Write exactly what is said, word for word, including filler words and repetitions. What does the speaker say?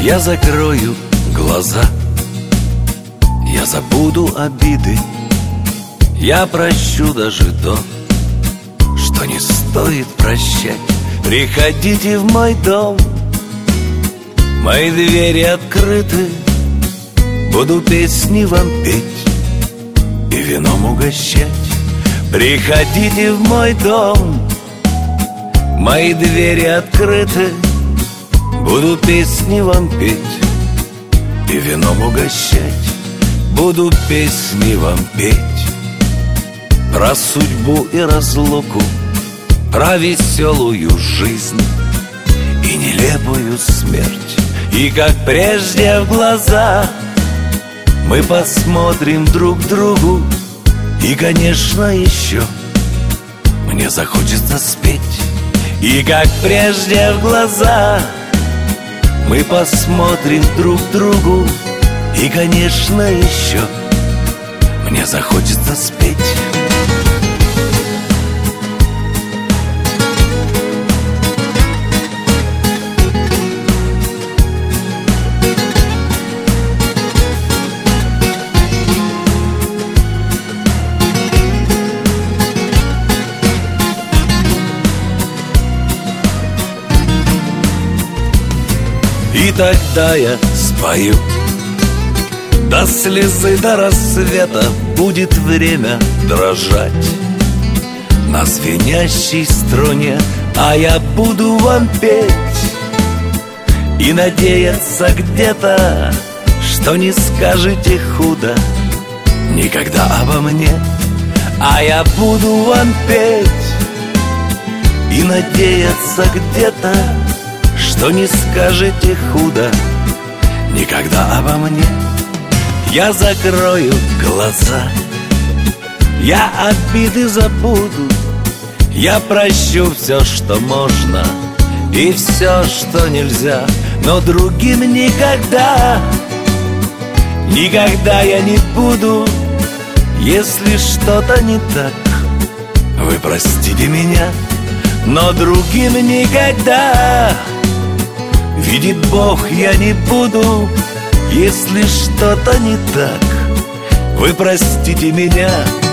Я закрою глаза, я забуду обиды, я прощу даже то, что не стоит прощать. Приходите в мой дом, мои двери открыты, буду песни вам петь и вином угощать. Приходите в мой дом, мои двери открыты, буду песни вам петь и вином угощать. Буду песни вам петь про судьбу и разлуку, про веселую жизнь и нелепую смерть. И как прежде в глаза мы посмотрим друг другу, и, конечно, еще мне захочется спеть. И как прежде в глаза мы посмотрим друг другу, и, конечно, еще мне захочется спеть. И тогда я спою до слезы, до рассвета будет время дрожать на звенящей струне, а я буду вам петь и надеяться где-то, что не скажете худо никогда обо мне. А я буду вам петь и надеяться где-то, что не скажете худо никогда обо мне. Я закрою глаза, я обиды забуду, я прощу все, что можно, и все, что нельзя. Но другим никогда, никогда я не буду. Если что-то не так, вы простите меня, но другим никогда, видит Бог, я не буду. Если что-то не так, вы простите меня.